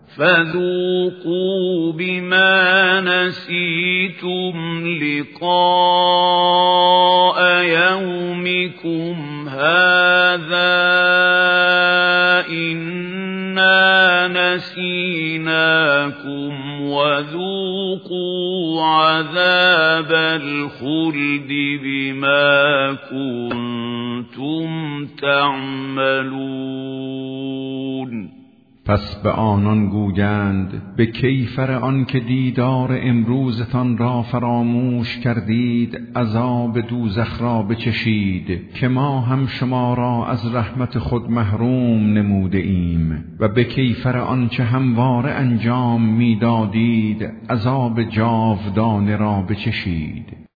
فذوقوا بما نسيتم لقاء يومكم هذا إنا نسيناكم وذوقوا عذاب الخلد بما كنتم تعملون. پس به آنان گویند به کیفر آن که دیدار امروزتان را فراموش کردید عذاب دوزخ را بچشید که ما هم شما را از رحمت خود محروم نموده ایم، و به کیفر آن چه همواره انجام میدادید عذاب جاودانه را بچشید.